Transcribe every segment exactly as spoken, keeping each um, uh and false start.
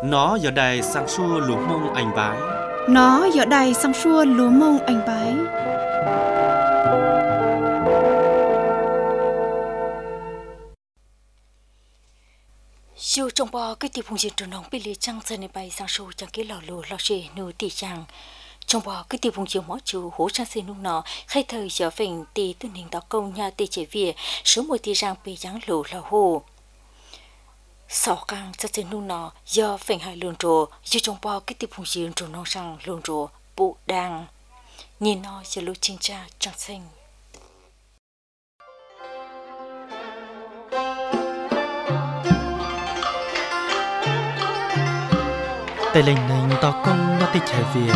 Nó giờ đây sang xua lúa mông anh bái. Nó giờ đây sang xua lúa mông anh bái. Dù trong bò cái tiệp hùng diện trốn nóng bị lì trăng giờ này bay sang xua chẳng cái lò lúa lò xề nụ tỉ chẳng. Trong bò cái tiệp hùng diện mó chú hố trang xin nung nọ khai thời giờ phình tì tư nình đó câu nhà tì chế vỉa số một tì răng bị trắng lúa lò hồ. Sáu càng cho xin nung nọ giờ phình hai lươn rồ dù trong bò cái tiệp hùng diện trốn nóng sang lươn rồ bụ đang nhìn nó giờ lúa chinh cha trăng xanh. Tại lệnh này tao công nó tì chế vỉa.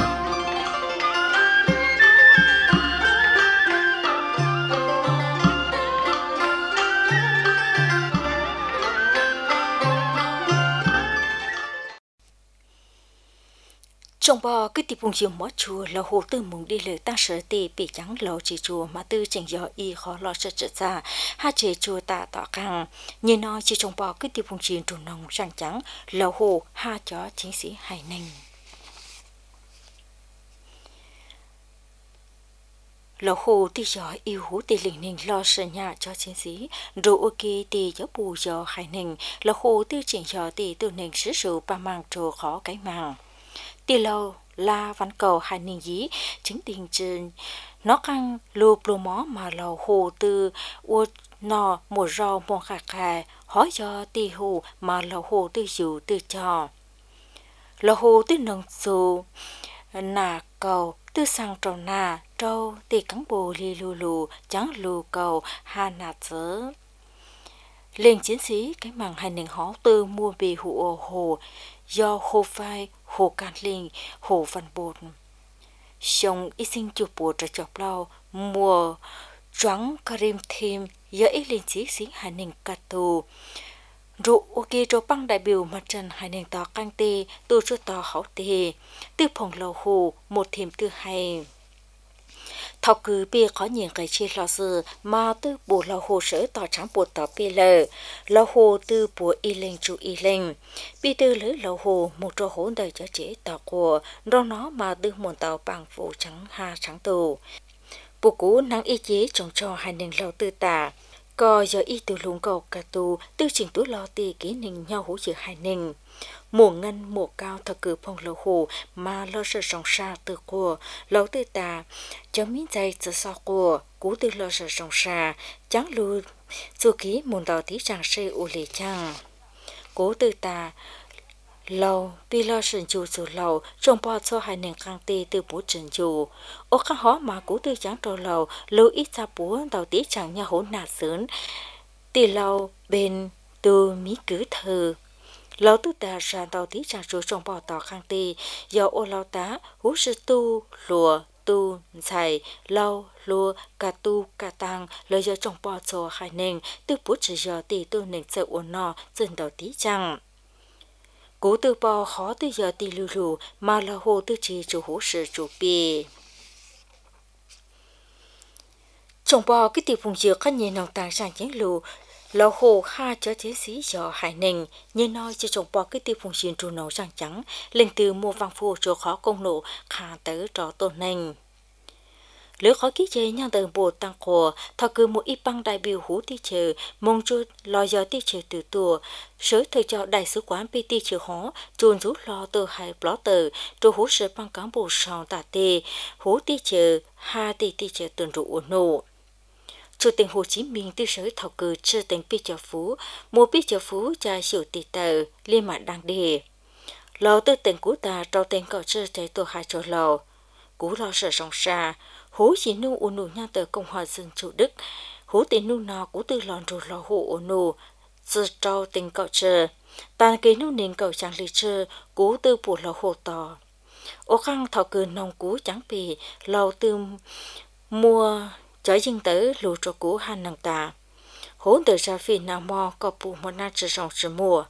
Trong bò cái tiệp hùng diện mó chùa là hồ tư mùng đi lời ta sở tì bị trắng lò chỉ chùa mà tư chỉnh gió y khó lo sợ trở ra ha chế chùa ta tỏ càng như nó chỉ trong bò cái tiệp hùng diện trù nồng răng trắng là hồ ha chó chiến sĩ hải ninh. Lò hồ tì gió yêu hú tì lĩnh ninh lo sợ nhà cho chiến sĩ rồi ok tì gió bù gió hải ninh là hồ tư chỉnh gió tì tư ninh sử dụng ba mang trù khó cái màng. Tì lâu là văn cầu hai ninh dí chính tình trên nó căng lô plô mó mà lầu hồ từ u nọ một rau một khạc khà hỏi cho tì hồ mà lầu hồ từ dù từ trò lầu hồ từ nông xù nà cầu từ sang trầu nà trâu tì cắn bồ li lù lù trắng lù cầu hà nà chớ lên chiến sĩ cái màng hai ninh hó từ mua bì hụ hồ do hồ phai hồ can linh hồ văn bột sông y sinh chụp bùa trở chọc lau mùa trắng karim thêm do ít lên chí xí hai ninh cà tù rụ ok cho băng đại biểu mặt trận hai ninh tỏ căng tê từ cho tỏ hảo tê từ phòng lầu hồ một thêm từ hai thảo cứ bia có nhiều cái chi lo sự mà từ bộ lò hồ sở tỏ trắng bộ tỏ bia lờ lò hồ từ bộ y linh chú y linh bia từ lấy lò hồ một trò hỗn đời cho chế tỏ của do nó mà từ một tàu bằng phụ trắng ha trắng tù bộ cũ nắng y chế trồng cho hai nền lò tư tả coi giờ y từ lùng cầu cả tù tư chỉnh túi lò tì ký nình nhau hỗ trợ hai nình mùa ngân mùa cao thật cử phong lầu hồ mà lo sợ sòng xa từ của lầu tư tà chấm miếng dây từ sau của cú từ lo sợ sòng xa trắng lùi dù ký mùn tàu tí chàng xây u lì chăng cú tư tà lầu vì lo sợ chủ dù lầu trong bao cho hai nền căng tê từ bố trần dù ô khá hóa mà cú tư trắng trò lầu lưu ít ra bố tàu tí chàng nhà hỗn nạt sớn tì lầu bên từ mí cứ thờ lão tư tà ra tàu tí trà rồi trong bò tỏ khang tì do ô lão tá hú sư tu lùa tu xài lau lùa cà tu cà tăng lời do trong bò cho hai nền từ bút chỉ giờ tì tu nền sợ ổn nọ dần tàu tí chẳng cú từ bò khó từ giờ tì lù lù mà là hồ tư chỉ chủ hú sư chủ bì trong bò cái tiệp vùng dừa khăn nhẹ nòng tàng sang chén lù lò hồ ha cho thế sĩ do hải ninh như nói cho trồng bò cái tiêu phùng xuyên trù nấu răng trắng lên từ mua vàng phù cho khó công nổ khá tới trò tôn ninh lứa khó ký chế nhau từ bộ tăng khổ thọ cứ một ít băng đại biểu hú ti chờ mong chút lo giờ ti chờ từ tùa sớ thời cho đại sứ quán pi ti chờ hó chuồn rút lo từ hai bló tờ rồi hú sớ băng cán bộ sòng tả tê hú ti chờ ha ti ti chờ tuần rụ nổ Chủ tịch Hồ Chí Minh tư sở thảo cử chưa tỉnh Pi Chợ Phú, mua Pi Chợ Phú cho siêu tỷ tờ, liên mạng đăng đề. Lò tư tỉnh cú ta trao tên cậu chưa thấy tổ hai chỗ lò. Cú lo sợ rong xa, hú chỉ nu ủ nụ nha tờ Cộng hòa Dân Chủ Đức, hú tỉnh nu nọ cú tư lòn rù lò hụ ủ nụ, giờ trao tên cậu chưa. Tàn kế nu nền cậu chẳng lý chưa, cú tư bù lò hụ tò. Ô khăn thảo cử nông cú chẳng bì, lò tư mua cho dinh tới lù cho cú han năng ta hỗn từ ra phi nào mò có bù một nát chỉ rong chỉ mùa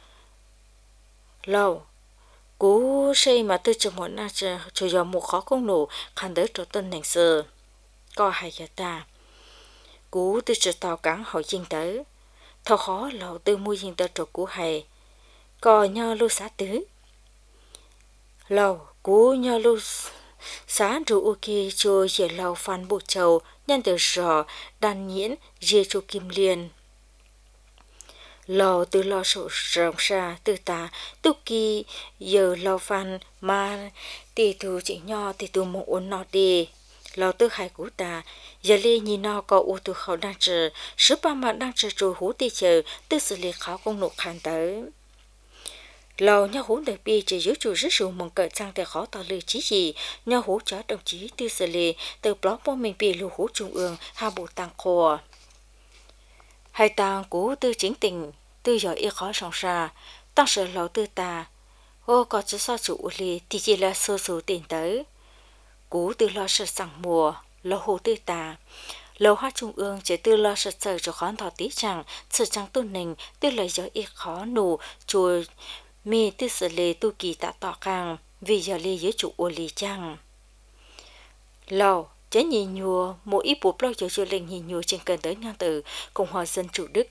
lâu cú xây mà từ chỉ một nát chỉ cho giờ một khó công nổ khăn tới cho tân nền sơ có hay giờ ta cú từ chỉ tàu cảng hỏi dinh tới thao khó lâu từ mua dinh tới cho cú hay có nhau lưu xã tứ lâu cú nhà lu sáng rồi ok cho dễ lâu phan bộ châu nhân từ sò đàn nhiễn dê cho kim liên lò từ lò sổ rộng xa từ ta tu kỳ giờ lò phan mà tỷ thu chỉ nho tỷ tu mong ôn nọ đi lò từ hai cú ta giờ li nhìn nọ có u tu khẩu đang chờ sứ ba mà đang chờ rồi hú tỷ chờ từ xử lý khảo công nộp khăn tới lò nhau hú đời bi chỉ giữ chủ rất sự mong cỡ sang để khó tỏ lời chí gì nhau hú cho đồng chí từ xử lý từ blog của mình bị lưu hú trung ương hà bộ tăng khô hai tàng cú tư chính tình tư giỏi y khó sòng xa tăng sở lò tư ta ô có chứ sao chủ lý thì chỉ là sơ số tiền tới cú tư lo sợ sẵn mùa lò hồ tư ta lầu hát trung ương chỉ tư lo sợ sợ cho khán thọ tí chẳng sự chẳng tôn nình tư lời giỏi y khó nụ chùa mi tư xử lý tu kỳ tạ tỏ càng vì giờ lý dưới chủ ô lý chăng lầu chế nhìn nhùa mỗi ít bố blog cho chương trình nhìn nhùa trên kênh tới ngang từ Cộng hòa Dân chủ Đức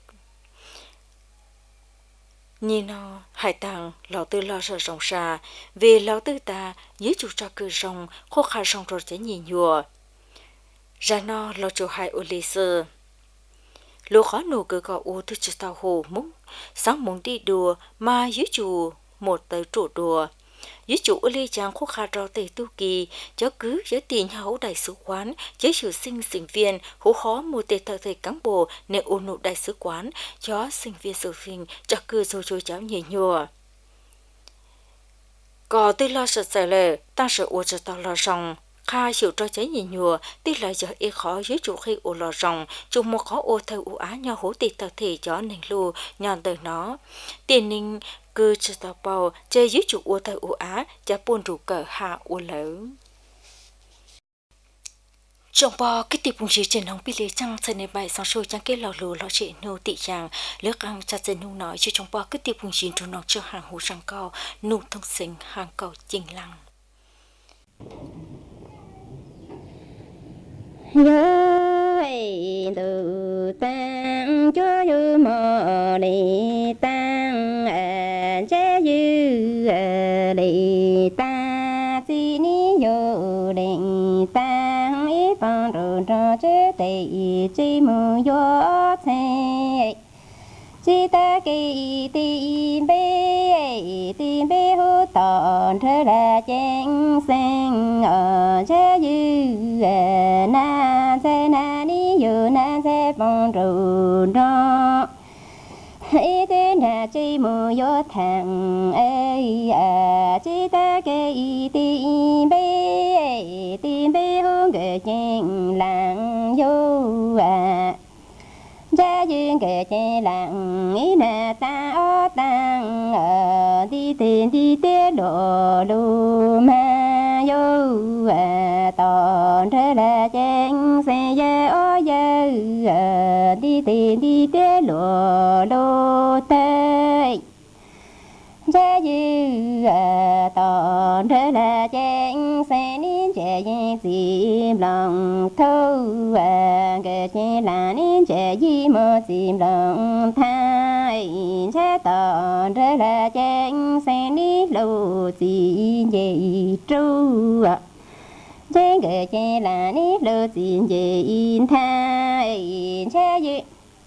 nhìn nó hải tàng lão tư lo sợ rộng xa vì lão tư ta dưới chủ cho cư rộng khô khá rộng rồi chế nhìn nhùa ra nó lo chủ hai ô lý sư lô khó nụ cứ gọi ô tư chủ tàu hồ múc sáng muốn đi đùa mà dưới chủ một tới trụ đùa dưới chủ lý chàng khúc khá rõ tề tu kỳ cho cứ với tiền hậu đại sứ quán với sự sinh sinh viên hữu khó mua tề thợ thầy cán bộ nên ôn nụ đại sứ quán cho sinh viên sự phình cho cứ rồi rồi cháu nhẹ nhùa có tư lo sợ sợ lệ ta sợ ô cho tao lo rong kha chịu cho cháy nhẹ nhùa tí lại giờ y khó dưới chủ khi ô lo rong chung một khó ô thơ ủ á nhau hữu tề thợ thầy cho nền lưu nhọn từ nó tiền ninh cứ cho tao bao chơi dưới chủ ô thơ ủ á cho buồn rủ cờ hạ ô lớn trong bò cái tiệp bùng gì trên hồng bị lê trăng trên này bài sáng sôi trăng cái lò lù lò chị nô tị chàng lướt ăn chặt dần nung nói cho trong bò cái tiệp bùng gì trốn nọc cho hàng hồ răng cao nụ thông sinh hàng cầu chinh lăng nhớ từ tăng cho như mò đi tăng chế như đi ta chỉ ní nhớ định tăng ít bằng rồi cho chế tị chỉ mù gió thế chỉ ta kỳ tìm bê tìm bê hú tòn thơ là chén sen ở chế như na chế na ní như na chế bằng rồi đó ý tên là chỉ mù gió thằng ấy à chỉ ta kỳ tìm bê tìm bê hú người chén làng vô à gia duyên kể chê lặng ý là ta ó tăng ở đi tiền đi tiết độ lu ma vô à tòn thế là chén xe dê ó dê đi tiền đi tiết độ lu tê gia duyên tòn thế là chén xe nín chè chìm lòng thâu và kể chê là nín chè di mơ chìm lòng thay chê tòn thế là chén xe nín lâu chìm gì tru chê kể chê là nín lâu chìm gì thay chê gì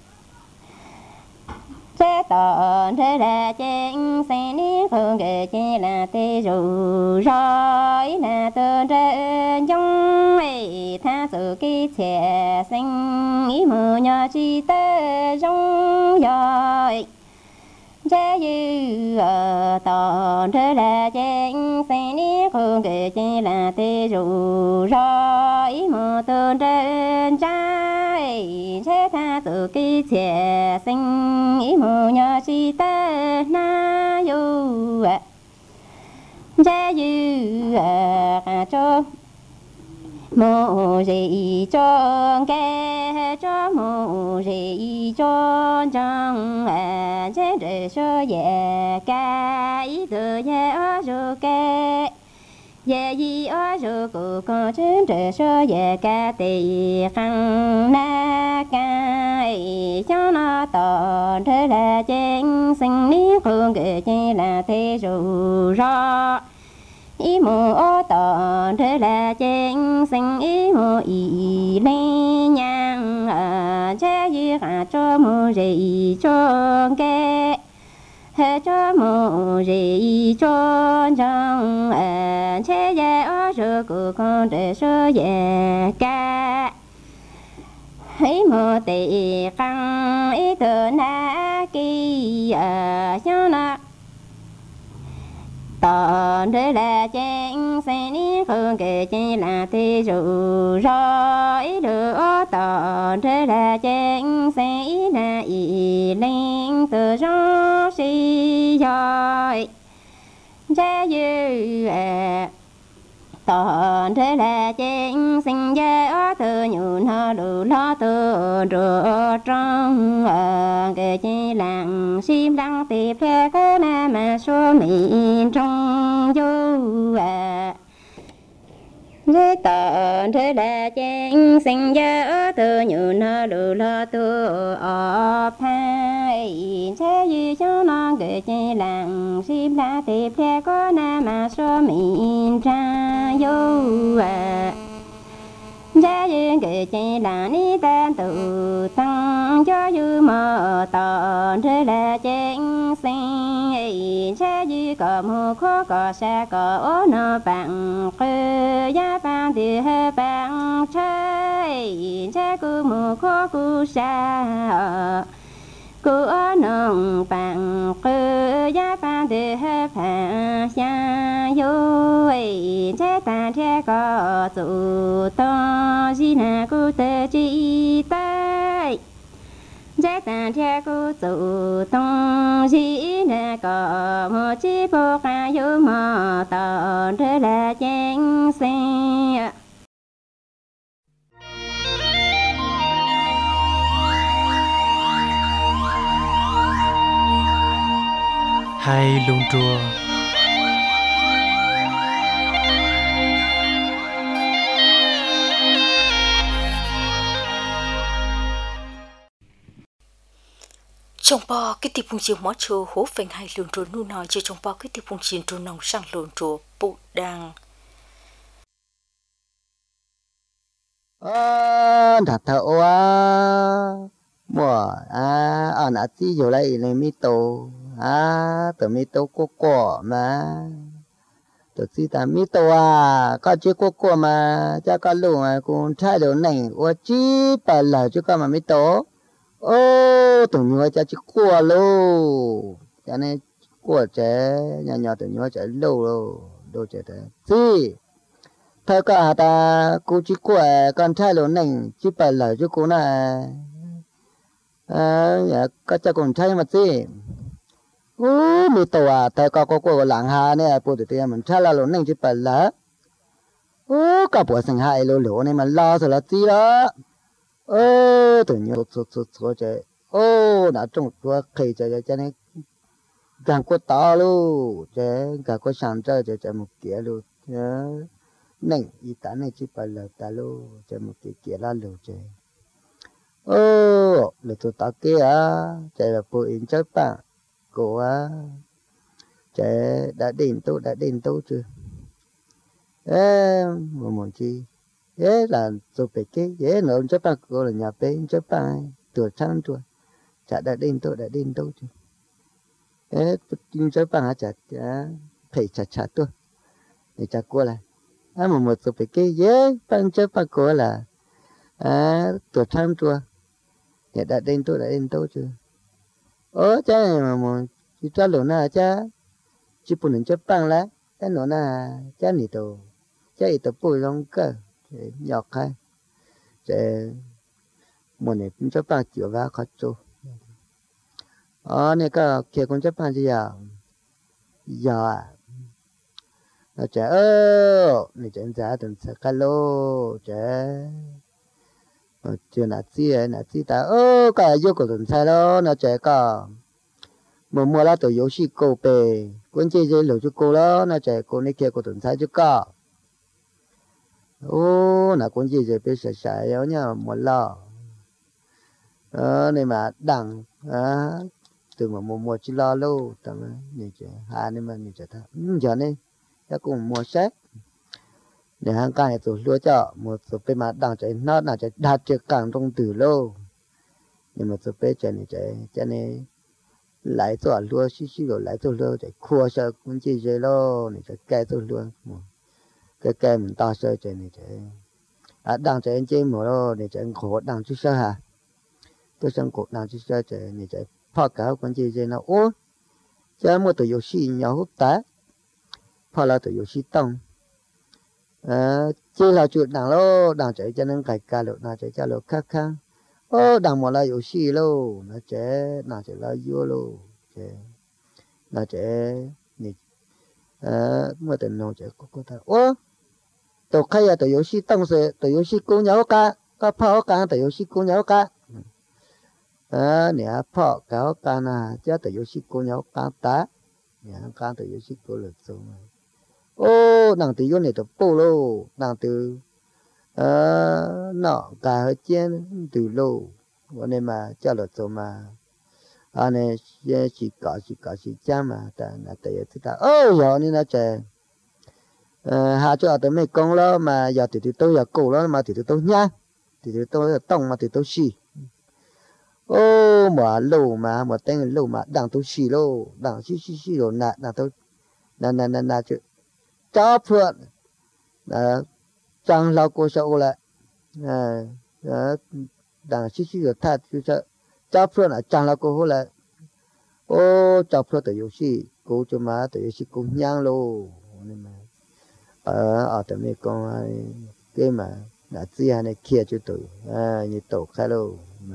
chế tòn thế là chén xe ní phương kể chế là tê rù rồi là tơ trên trong ấy tha sự kí trẻ xanh ý mù nhỏ chi tê trong rồi chế dư ở tòn thế là chén xe ní phương kể chế là tê rù rồi ý mù tơ trên trái chế tha sự kí trẻ xanh ý mù nhỏ chi tê na yu chế dư ở cho mù gì cho kê cho mù gì cho trong à chế để cho về ca ý từ về ở rồi kê về gì ở rồi cụ có trên để cho về ca tì khăn na cái cho nó tỏ thế là chén sinh lý phương kể chế là thế rồi rõ ý ý mù ô tỏ thế là chênh sinh ý mù ý lên nhang à chế y cả cho mù rì cho kê hệ cho mù rì cho trong à chế ye ô sơ cụ con để sơ ye ca ý mù tì căng ý tờ na kỳ à cho na tỏ thế là chênh sinh ý không kể chênh là thế dù rõ ý được tỏ thế là chênh sinh ý là ý linh từ rõ si giỏi cha dư à tỏ thế là chênh sinh ra từ nhụn họ đủ lo từ rửa trong kể chênh làng sim đăng tiệp phê có na mà số mình trong du à thế tỏ thế là chênh sinh ra từ nhụn họ đủ lo từ ở phai thế gì cho nó kể chênh làng sim đăng tiệp phê có na mà số mình ra du à gia duyên kể chênh là ni tan tự tăng cho dư mơ tỏ thế là chênh sinh cha dư có mù khó có xa có ố nọ bằng cơ gia bằng thì hơi bằng chơi cha cứ mù khó cứ xa cứ ở nông bằng cơ gia bằng thì hơi bằng xa vô chế ta chế có chủ to gì na cứ tê chi tay chế ta chế có chủ to gì na có một chi bộ ca vô mò tỏ thế là chênh sinh hay lung chùa trong bò cái tiệp phun chiều mó chùa hố phèn hay lùn chùa nu nói cho trong bò cái tiệp phun chiều trù nòng sang lùn chùa bụ đàng ơ thật thợ quá mùa à ở nãy tí giờ lại này mi tô à từ mi tô cô cô mà từ khi ta mi tô à có chiếc cô cô mà cha con lù mà cũng thay đổi này ô chi bà là chứ con mà mi tô ô tụi nhỏ cha chỉ qua lô cho nên qua trẻ nhỏ nhỏ tụi nhỏ trẻ lâu lô đâu trẻ thế gì thôi cả ta cô chỉ qua con thay đổi này chỉ bà là chứ cô này à dạ có cha còn thay mà gì ô mi tô à thôi có cô cô làng hà này bố tụi tôi mình thay là lô này chỉ bà là ô cả bố sinh hai lô lô này mà lo rồi là gì đó ơ tụi nhỏ số số số chơi ô đã trông tua khỉ chơi cho nên càng có to luôn chơi càng có sáng chơi chơi chơi một kia luôn nhớ này ý ta này chỉ phải là ta luôn chơi một kia kia là luôn chơi ô là tụi ta kia chơi là phụ in chơi bạn cô á chơi đã đến tôi đã đến tôi chưa em một món chi thế là tôi phải cái thế nó chấp bằng cô là nhà bên chấp bằng tuổi tháng tuổi chả đã đến tôi đã đến đâu chứ thế tôi chấp bằng chả chả phải chả chả tôi để chả cô là à một một tôi phải cái thế bằng chấp bằng cô là à tuổi tháng tuổi để đã đến tôi đã đến đâu chứ ơ cha này mà một chỉ cho lỗ na cha chỉ phụ nữ chấp bằng lá cái lỗ na cha nị tổ cha ít tổ bùi long cơ nhọc hay để một này cũng chấp bằng chịu vào khó chịu ờ này có kia cũng chấp bằng gì à giờ à nó trẻ ơ này trẻ giá từng sẽ cá lô trẻ chưa nãy gì nãy gì ta ơ cả yêu của từng sai đó nó trẻ cả một mùa là tổ游戏狗呗关键是留住狗了那trẻ cô này kia của từng sai chứ cả ô là con gì vậy bây giờ xài yếu nhá một lọ ờ này mà đằng à từ mà một một chỉ lo lâu tầm này chứ hà này mà này chứ ta giờ này ta cũng mua sách để hàng cái này tôi lúa cho một số bên mà đang chạy nó đang chạy đạt được càng trong từ lâu nhưng mà số bên chạy này chạy chạy này lại cho lúa xí xí rồi lại cho lúa chạy khua sợ cũng chỉ vậy lo này chạy cây cho lúa cái cây mình to sơ chạy này chạy à đang chạy trên một lo này chạy khổ đang chút sơ hả tôi sang cổ đang chút sơ chạy này chạy phá cả cũng chỉ vậy nó ô chạy một tờ游戏nhau hút tá phá là tờ游戏tông à chơi là chuyện đang lo đang chạy cho nên cái cả lúc đang chạy cho lúc khác khác ô đang một là游戏lo nó chạy nó chạy là vô lo chạy nó chạy này à một tờ nó chạy có có thằng ô tổ khai à tổ游戏当时tổ游戏公鸟cả có phao cả tổ游戏公鸟cả à nè phao cả cả na chứ tổ游戏公鸟cả ta nè cả tổ游戏公lực số ô nàng từ vô này tổ bô lô nàng từ ờ nọ cả hơi trên từ lôวันนี้มาเจ้าหลวงตัวมาอันนี้chỉ có chỉ có chỉ cha mà ta là tại thứ ta ôi giờนี่นะเจhà cho tụi mấy con đó mà giờ thì tụi tôi giờ cổ đó mà thì tụi tôi nhá thì tụi tôi là tông mà tụi tôi xì ô mà lô mà mà tên lô mà đằng tôi xì lô đằng xì xì xì rồi nè nè tôi nè nè nè nè chứ cho phượng là chẳng lâu cô sợ lại à đằng xí xí rồi thật chứ sợ cho phượng là chẳng lâu cô hô lại ô cho phượng tự yếu xí cô cho má tự yếu xí cũng nhang lô nên mà ở ở tầm này con cái mà đã chia này kia cho tụi à như tổ khai lô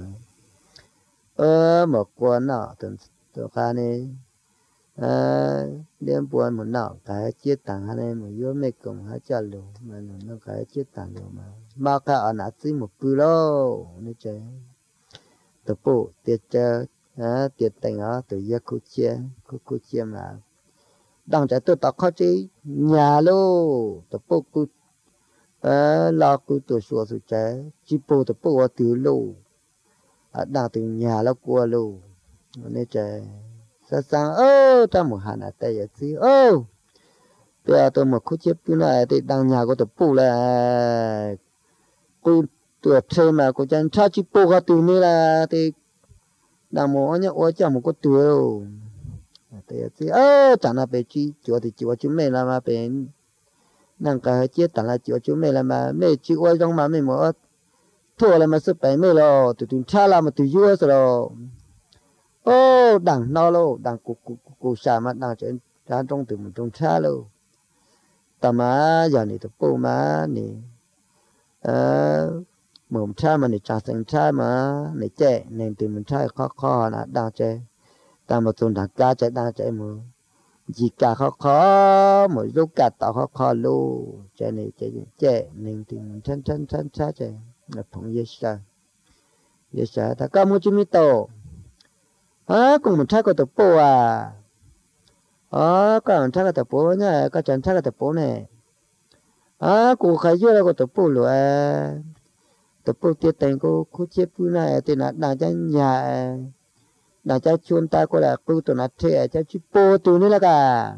ờ một con nọ tụi tụi khai này à đêm buồn một nọ cái chia tặng này một vô mấy cùng hai trăm lô mà nó cái chia tặng rồi mà mà cái ở nãy xí một bự lô nên chơi tụi bộ tiệt chơi à tiệt tặng ở tụi gia khu chia khu khu chia mà đang chạy tôi tao khó chứ nhà lô tụi bộ cứ à lo cứ tụi xua tụi chạy chỉ bộ tụi bộ ở từ lô à đang từ nhà nó qua lô nên chạy sao sang ơ ta một hàng tay vậy chứ ơ bây giờ tôi một khúc chép cái này thì đang nhà của tụi bộ là cô tụi chơi mà cô chẳng cha chỉ bộ cái từ này là thì đang một nhá ôi chẳng một cái từ đâu thế thì ơ chẳng là về chi chúa thì chúa chúng mình là mà về năng cái chết chẳng là chúa chúng mình là mà mấy chi ôi trong mà mình một thua là mà sức bảy mươi rồi tụi chúng cha là mà tụi vua rồi ô đằng nó lô đằng cụ cụ cụ xa mà đằng trên ra trong từ mình trong cha lô ta mà giờ này tụi bố mà này ờ mồm cha mà này cha sinh cha mà này trẻ nên từ mình cha khó khó là đằng trẻ ta mà tuần đằng cá chạy đằng chạy mà gì cả khó khó mà lúc cả tao khó khó lô trẻ này trẻ trẻ nên từ mình chân chân chân cha trẻ là phong dễ sa dễ sa ta có một chút mi tổ à cùng mình thay cái tập bộ à à có mình thay cái tập bộ nhá có chẳng thay cái tập bộ này à cô khai vô là cái tập bộ rồi tập bộ tiết tiền cô cô chép cái này thì là đang chân nhà đang chân chuồn ta cô là cô tụi nó thế chân chip bộ tụi nó là cả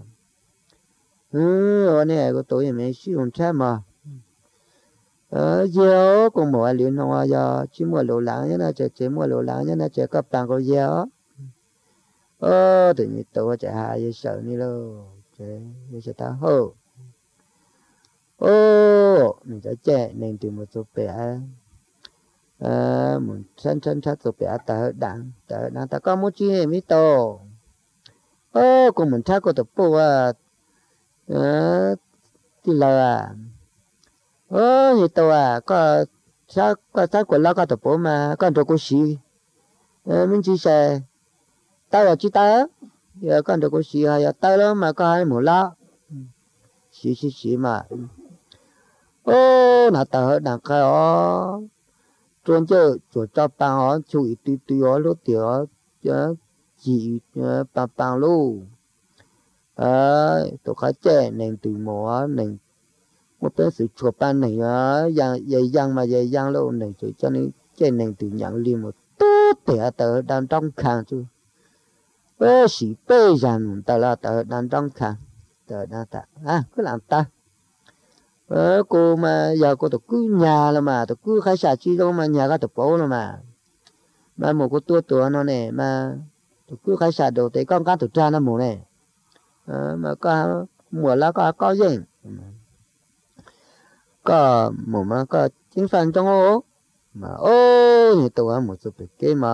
ừ ở này cô tối mình sử dụng thay mà ờ giờ cũng mua liền hoa giờ chỉ mua lô láng nhá chỉ chỉ mua lô láng nhá chỉ có bằng có giờ ờ tự nhiên tôi chạy hai giờ sợ như lo chạy giờ sẽ ta hô ô mình chạy chạy nên từ một số bé ờ mình chân chân chân số bé ta đặng ta đặng ta có một chi mi to ô cũng mình thay có tập bộ à ờ thì là ơ như tôi à có sao có sao của nó có tập bộ mà có đồ của xí ờ mình chỉ sẽ tao là chỉ tao giờ có đồ của xí hay là tao đó mà có hai mũ lá xí xí xí mà ô nãy tao đang khai ó chuyên chơi chuột cho bằng ó chui tùy tùy ó lúc tiểu á chỉ bằng bằng luôn ờ tôi khai chơi nên từ mỏ nên một cái sự chụp ban này á giang dây giang mà dây giang luôn này rồi cho nên trên này từ nhận liền một tốt để tờ đang trong khang chứ bê sĩ bê rằng tờ là tờ đang trong khang trời đang ta à cứ làm ta ờ, cô mà giờ cô tập cứ nhà là mà tập cứ khai xả chi đâu mà nhà cái tập bố là mà mà một cô tua tua nó này mà tập cứ khai xả đồ tới con cá tập tra nó mù này ờ, mà có mùa lá có có gì có mùa mà có chính phần trong ô mà ô thì tôi một số cái mà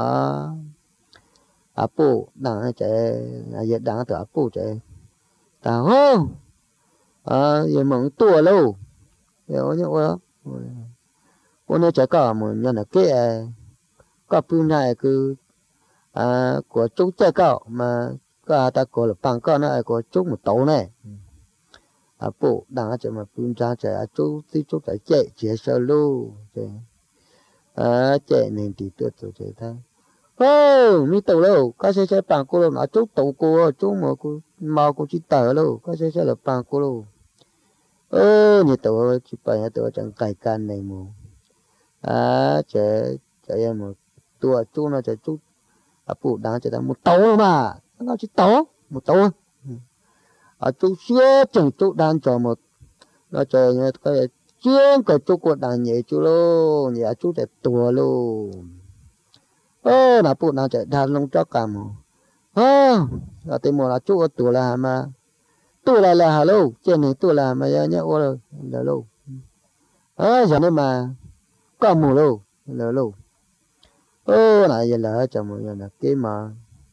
à bố đang chạy à giờ đang từ à bố chạy ta hô à giờ mong tua lâu giờ nhớ quá cô nói chạy cả một nhân là cái có bữa nay cứ à của chú chạy cả mà có ta có là bằng con này có chú một tàu này à bố đang chạy mà bữa ra chạy à chú thì chú chạy chạy chạy sao lâu chạy à chạy nên thì tôi tôi chạy thay ô mi tàu lâu có xe xe bằng cô lâu à chú tàu cô chú mà cô mau cô chỉ tờ lâu có xe xe là bằng cô lâu ơ như tàu chỉ phải tàu chẳng cài can này mà à chạy chạy em một tua chú nó chạy chú à phụ đang chạy một tàu mà nó chỉ tàu một tàu à chú xưa chẳng chú đang cho một nó chạy như cái chuyên cái chú của đàn nhảy chú lô nhảy chú chạy tua lô ơ là phụ đang chạy đàn lông cho cả mà ơ là tìm một là chú ở tua là mà tua là là hello trên này tua là mà nhá ô rồi là lô ơ giờ này mà có mù lô là lô ơ này giờ là cho mọi người là cái mà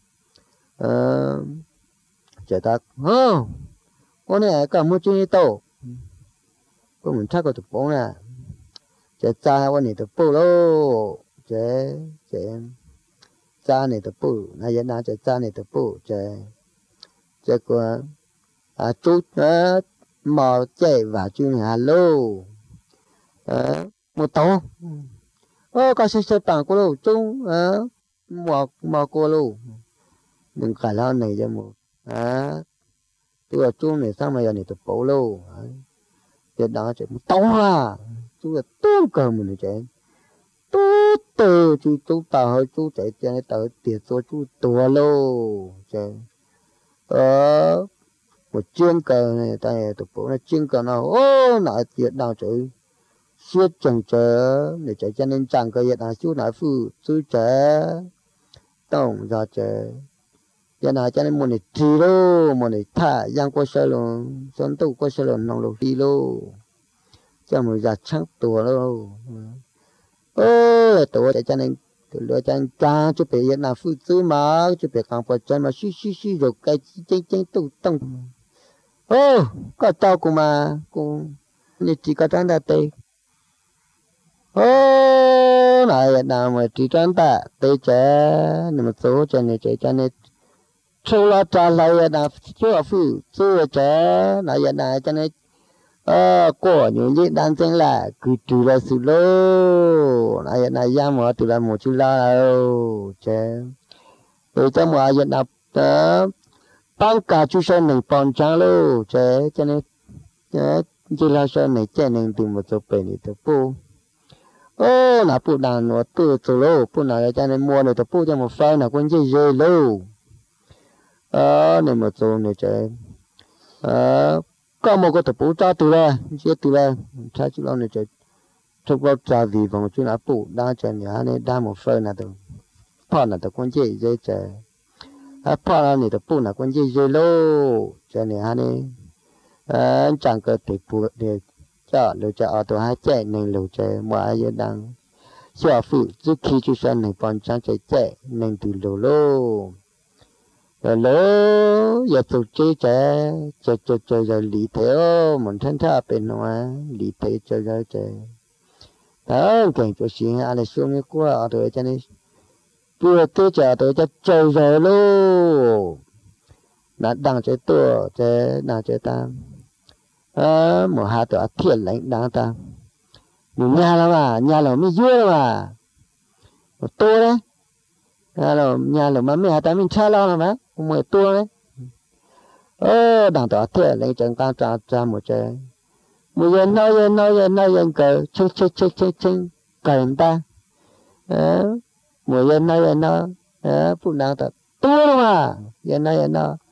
ờ chạy ta ơ con này cả một chuyến tàu có mình chắc có tập bóng nè chạy cha con này tập bù lô chạy chạy cha này tập bù này giờ nào chạy cha này tập bù chạy chạy qua à chút á mò chạy vào chuyến hello ờ một tàu ơ có xe xe bằng cô lô chung ờ mò mò cô lô đừng cả lo này cho một à tôi là chung này sao mà giờ này tập bù lô giờ đó chạy một tàu à chú là tốt cơ mình chạy tốt từ chú chú tàu hơi chú chạy cho nên tàu tiền số chú tua lô chạy ờ một chuyên cờ này tại tập bộ này chuyên cờ nào ô nãy tiền nào chạy suốt chẳng chờ để chạy cho nên chẳng cơ hiện là chú nãy phụ chú chạy tổng ra chạy giờ này cho nên một này trì lô một này thả giang qua sơ lồng xuân tu qua sơ lồng nòng lô đi lô cho một già trắng tua lô ơ tua để cho nên từ lúa cho nên cha chú bị hiện là phụ chú mà chú bị càng phải chân mà xí xí xí rồi cái chân chân tu tông ô có tao cũng mà cũng như chỉ có trắng đã tê ô này nào mà chỉ trắng ta tê trẻ nhưng mà số cho nên trẻ cho nên sau đó trả lời là chưa phụ chưa trẻ này giờ này cho nên ờ của những gì đang trên là cứ trừ ra sự lô này giờ này ra mà từ là một chú la đâu trẻ rồi cho mà giờ nào đó tăng cả chú sơn này còn trang lô trẻ cho nên chỉ là sơn này trẻ nên tìm một số bể này tập bu ô là bu đàn nó từ từ lô bu nào cho nên mua này tập bu cho một phay là con gì dễ lô ờ này một số này chơi ờ có một cái tập bút ra từ ra chưa từ ra trái chú này chơi chụp vào trà vì bằng chú nào bút đang chơi nhà này đang một phơi là từ phơi là từ con gì dễ chơi à phơi là này tập bút là con gì dễ lô chơi nhà này ờ chẳng có tập bút để cho lựa chọn ởตัวhai chơi này lựa chơi mà ai đang xóa phụ trước khi chú sơn này còn trang chơi chơi nên từ lô lô rồi lỡ giờ tụi chơi chơi chơi chơi chơi rồi lý thế mình thân thà bên ngoài lý thế chơi chơi chơi đó cảnh cho xin anh xuống cái qua rồi cho nên vừa tới giờ tôi cho chơi rồi luôn đã đang chơi tua chơi đang chơi ta à một hai tuổi thiệt lãnh đang ta một nhà là mà nhà là mới vui mà một tua đấy nhà là nhà là mà mẹ ta mình cha lo là mà một tua đấy ơ đang tỏ thiệt lãnh chẳng can trả trả một chơi một giờ nói giờ nói giờ nói giờ cờ chơi chơi chơi chơi chơi cờ người ta à một giờ nói giờ nói à phụ nữ ta tua mà giờ nói giờ nói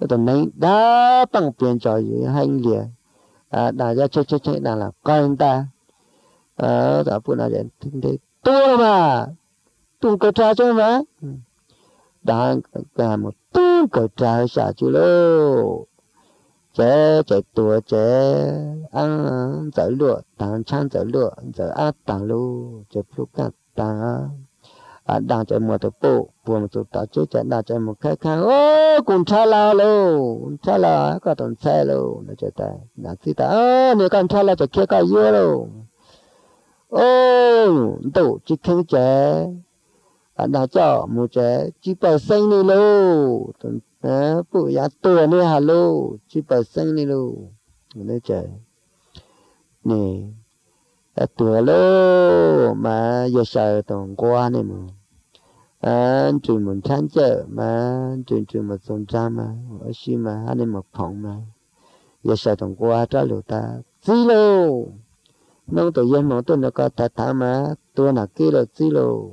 tụi này đã bằng tiền cho gì hành liền à đại gia chơi chơi chơi đang là coi anh ta ờ đó phụ nữ đến thế tôi mà tôi có tra cho mà đang cả một tôi có tra xả chú lô chế chế tua chế ăn dở lụa tàng chăn dở lụa dở át tàng lu chế plu cát tàng à đang chế một tổ bộ bộ một tổ tạo chế chế đang chế một cái khang ô cùng cha lao lu cha lao có tuần xe lu nó chế ta đang xí ta ơ nếu con cha lao chế kia cái yêu lu ô tổ chỉ khen chế à đang cho một chế chỉ bảo sinh đi lu à phụ ya tua này hà lô chỉ bảo sinh đi lu nó chế nè à tua lô mà giờ sợ tổng qua này mà à chuyện muốn chán chợ mà chuyện chuyện một sông cha mà ở xí mà anh em một phòng mà giờ sợ tổng qua trả lụt ta xí lô nông tự nhiên một tuần nó có thật thà mà tua nào kia là xí lô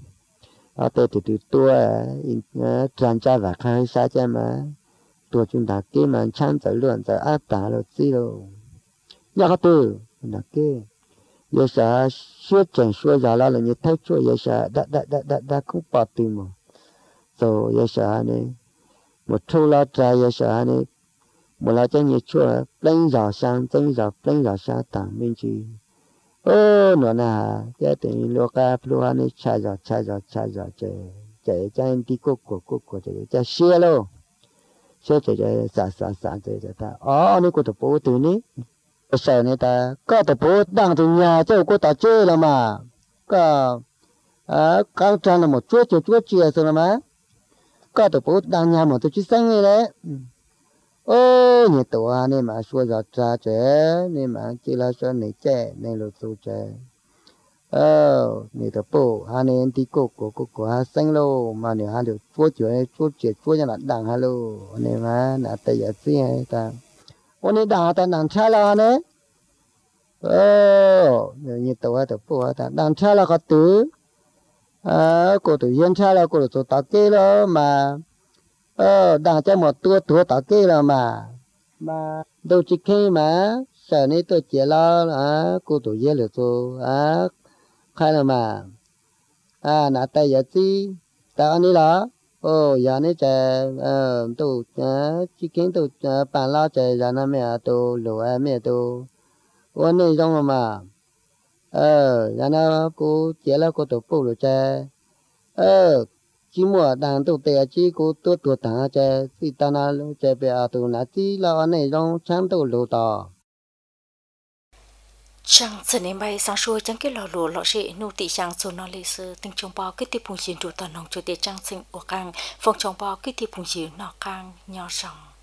ở đây thì từ tua tràn cha và khai xa cha mà tua chúng ta kia mà chán trở luôn trở áp tả là xí lô nhà có từ là kia giờ sợ suốt chẳng suốt giờ là như thấy suốt giờ sợ đã đã đã đã đã không bỏ tiền mà rồi giờ sợ này một thu la trai giờ sợ này một là chân như chua lên giờ sang chân giờ lên giờ sang tặng bên chị ô nó nà cái tiền lúa cá lúa này chạy giờ chạy giờ chạy giờ chạy chạy chạy đi cô cô cô cô chạy chạy xe luôn xe chạy chạy xa xa xa chạy chạy taอ๋อนี่กูจะปูตัวนี้sợ này ta có tập bố đang từ nhà cho cô ta chơi là mà có à cao trang là một chút chút chút chia rồi mà có tập bố đang nhà một tôi chỉ sang này đấy ô nhiều tuổi này mà xua giọt ra trẻ này mà chỉ là cho này trẻ này là tu trẻ ờ nhiều tập bố hai này đi cô cô cô cô hai sang lô mà nhiều hai được chút chuyện chút chuyện chút như là đằng hai lô này mà là tay giờ xí hay taวันนี้ด่าแต่ดังชาลาเนี่ยเออนี่ตัวตัวปู่แต่ดังชาลาก็ตื่นเออกูตื่นยันชาลากูตัวตะเกียแล้วมาเออดังจะหมดตัวตัวตะเกียแล้วมามาดูจิกให้มาเสานี้ตัวเจี๋ยแล้วอ่ะกูตัวเยอะเลยตัวอ่ะใครแล้วมาอ่าหน้าตาอย่างที่แต่อันนี้เหรอô giờ này trẻ ờ tụ chỉ kiến tụ bàn lao trẻ giờ này mẹ tụ lúa mẹ tụวันนี้trong mà ờ giờ này cô chế là cô tụ phụ lúa trẻ ờ chỉ mua đàn tụ tè chỉ cô tụ tụ thằng trẻ thì ta na trẻ bé tụ na chỉ làวันนี้trong sáng tụ lúa to chẳng sự nên bay sáng suốt chẳng cái lò lúa lò rễ nô tị chẳng số nó lì sư tình trong bao cái tiệp phùng chiến trụ toàn nông cho tiệt trang sinh của càng phòng trong bao cái tiệp phùng chiến nọ càng nhỏ rộng